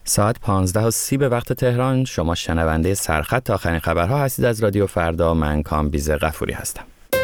ساعت 15:30 به وقت تهران. شما شنونده سرخط تا آخرین خبرها هستید از رادیو فردا. من کامبیز غفوری هستم.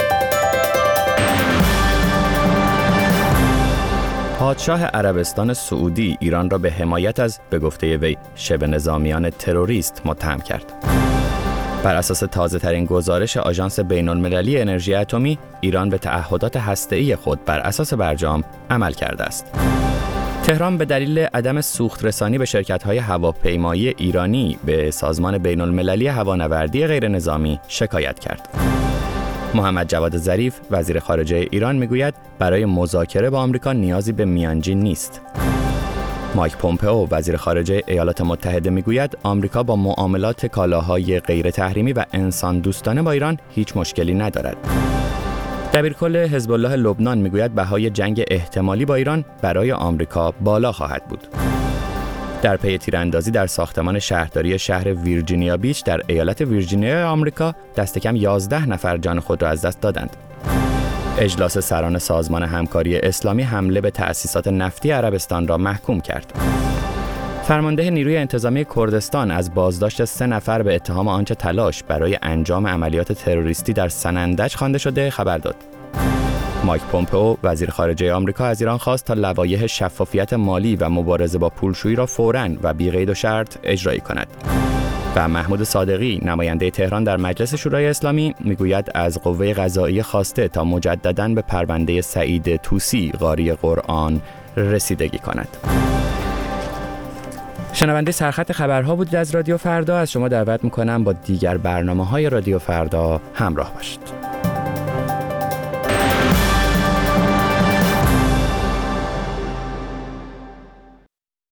پادشاه عربستان سعودی ایران را به حمایت از به گفته وی شبه نظامیان تروریست متهم کرد. بر اساس تازه‌ترین گزارش آژانس بین‌المللی انرژی اتمی، ایران به تعهدات هسته‌ای خود بر اساس برجام عمل کرده است. تهران به دلیل عدم سوخت رسانی به شرکت‌های هواپیمایی ایرانی به سازمان بین‌المللی هوانوردی غیرنظامی شکایت کرد. محمد جواد ظریف وزیر خارجه ایران میگوید برای مذاکره با آمریکا نیازی به میانجین نیست. مایک پومپئو وزیر خارجه ایالات متحده میگوید آمریکا با معاملات کالاهای غیر تحریمی و انسان دوستانه با ایران هیچ مشکلی ندارد. دبیرکل حزب الله لبنان میگوید بهای جنگ احتمالی با ایران برای آمریکا بالا خواهد بود. در پی تیراندازی در ساختمان شهرداری شهر ویرجینیا بیچ در ایالت ویرجینیا آمریکا دست کم 11 نفر جان خود را از دست دادند. اجلاس سران سازمان همکاری اسلامی حمله به تأسیسات نفتی عربستان را محکوم کرد. فرمانده نیروی انتظامی کردستان از بازداشت 3 نفر به اتهام آنچه تلاش برای انجام عملیات تروریستی در سنندج خوانده شده خبر داد. مایک پومپئو وزیر خارجه آمریکا از ایران خواست تا لوایح شفافیت مالی و مبارزه با پولشویی را فوراً و بی قید و شرط اجرایی کند. و محمود صادقی نماینده تهران در مجلس شورای اسلامی میگوید از قوه قضاییه خواسته تا مجدداً به پرونده سعید طوسی قاری قرآن رسیدگی کند. شنونده سرخط خبرها بودید از رادیو فردا. از شما دعوت میکنم با دیگر برنامه‌های رادیو فردا همراه باشید.